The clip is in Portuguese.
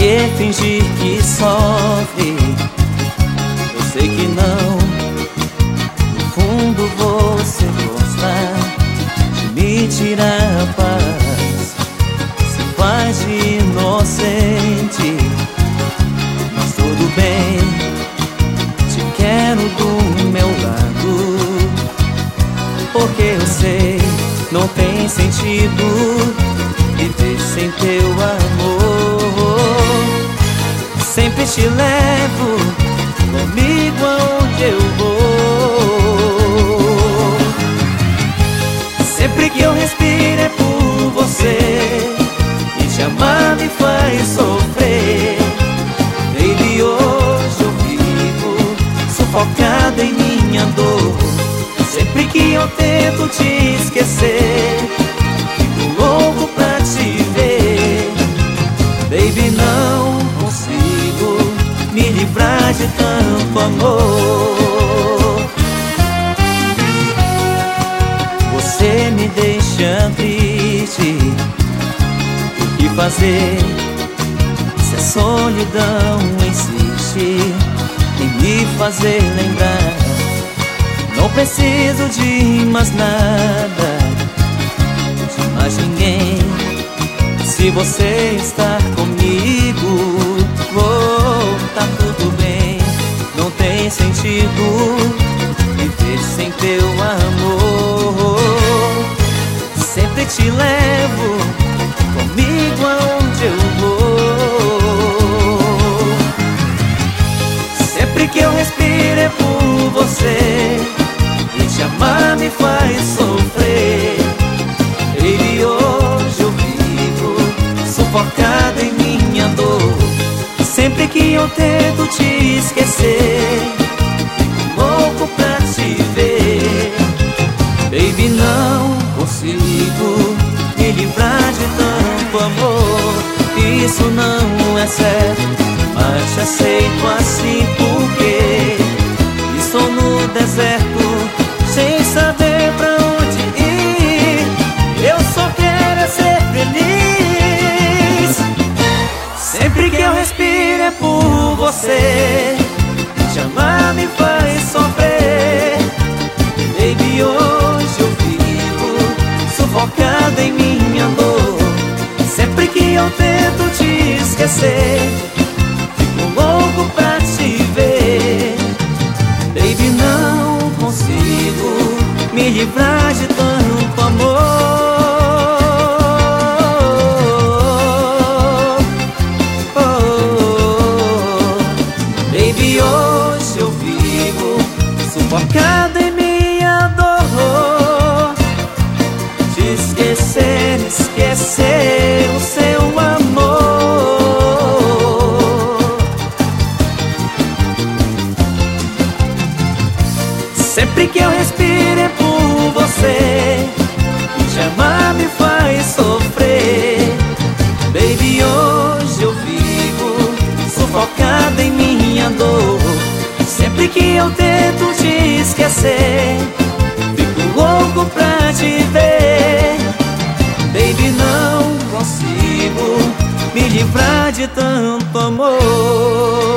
que fingir que sofre? Eu sei que não. No fundo você gosta de me tirar a paz, se faz de inocente. Mas tudo bem, te quero do meu lado, porque eu sei, não tem sentido viver sem teu amor. Sempre te levo comigo aonde eu vou. Sempre que eu respiro é por você, e te amar me faz sofrer. Baby, hoje eu vivo sufocado em minha dor. Sempre que eu tento te esquecer, fico louco pra te ver. Baby, não consigo me livrar de tanto amor. Você me deixa triste, o que fazer se a solidão insiste em me fazer lembrar? Não preciso de mais nada, de mais ninguém. Se você estar comigo, tá tudo bem. Não tem sentido viver sem teu amor. Sempre te levo comigo aonde eu vou. Sempre que eu respiro é por você, e te amar me faz sofrer. Baby, hoje eu vivo sufocado em minha dor. Sempre que eu tento te esquecer, fico louco pra te ver. Baby, não consigo me livrar de tanto amor. Isso não é certo, mas te aceito assim porque estou no deserto sem saber pra onde ir. Eu só quero é ser feliz. Sempre que eu respiro é por você, te amar me faz sofrer. Baby, hoje eu vivo sufocado em minha dor. Sempre que eu tento te esquecer, fico louco pra te ver. Baby, não consigo me livrar de tanto amor. Baby, hoje eu vivo sufocado em minha dor. Te esquecer, esquecer o seu amor. Sempre que eu respiro é por você, e te amar me faz sofrer. Baby, hoje eu vivo sufocado em minha dor. Sempre que eu tento te esquecer, fico louco pra te ver. Baby, não consigo me livrar de tanto amor.